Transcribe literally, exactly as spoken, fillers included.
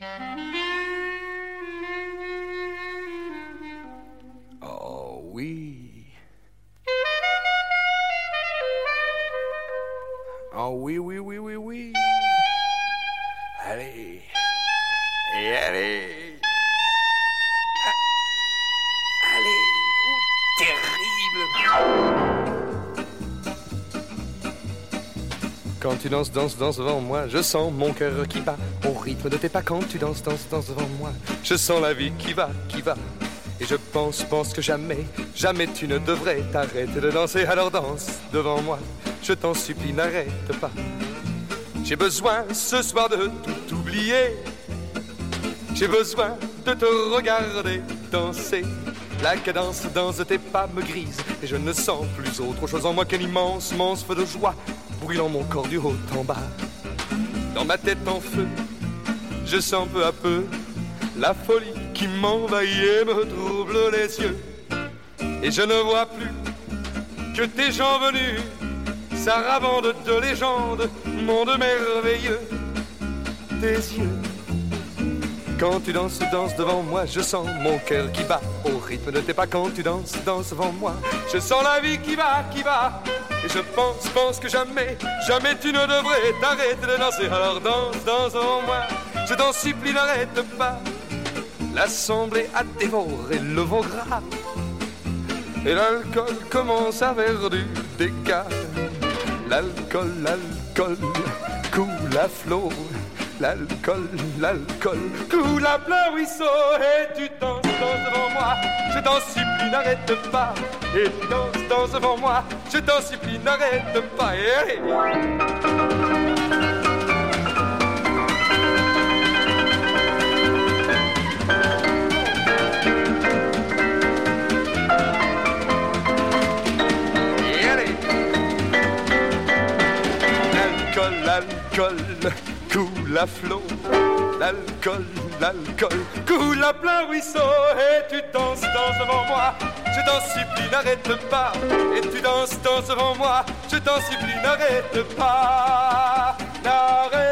Oh oui. Oh oui, oui, oui, oui, oui. Allez. Et allez. Allez. Oh, terrible. Quand tu danses, danses, danses devant moi, je sens mon cœur qui bat au rythme de tes pas. Quand tu danses, danses, danses devant moi, je sens la vie qui va, qui va. Et je pense, pense que jamais, jamais tu ne devrais t'arrêter de danser. Alors danse devant moi, je t'en supplie, n'arrête pas. J'ai besoin ce soir de tout oublier. J'ai besoin de te regarder danser. La cadence danse de tes pas me grise et je ne sens plus autre chose en moi qu'un immense, immense feu de joie brûlant mon corps du haut en bas. Dans ma tête en feu, je sens peu à peu la folie qui m'envahit et me trouble les yeux. Et je ne vois plus que tes gens venus, sarabande de légende, monde merveilleux. Tes yeux, quand tu danses, danses devant moi, je sens mon cœur qui bat au rythme de tes pas. Quand tu danses, danses devant moi, je sens la vie qui va, qui va. Et je pense, pense que jamais, jamais tu ne devrais t'arrêter de danser. Alors danse, danse devant moi, je t'en supplie, n'arrête pas. L'assemblée a dévoré le veau gras et l'alcool commence à faire du dégât. L'alcool, l'alcool coule à flot. L'alcool, l'alcool coule à plein ruisseau. Et tu danses, danses devant moi, je t'en supplie, n'arrête pas. Et tu danses, danses devant moi, je t'en supplie, n'arrête pas. Et allez. L'alcool coule à flot, l'alcool, l'alcool coule à plein ruisseau. Et tu danses, danses devant moi, je t'en supplie, n'arrête pas. Et tu danses, danses devant moi, je t'en supplie, n'arrête pas. N'arrête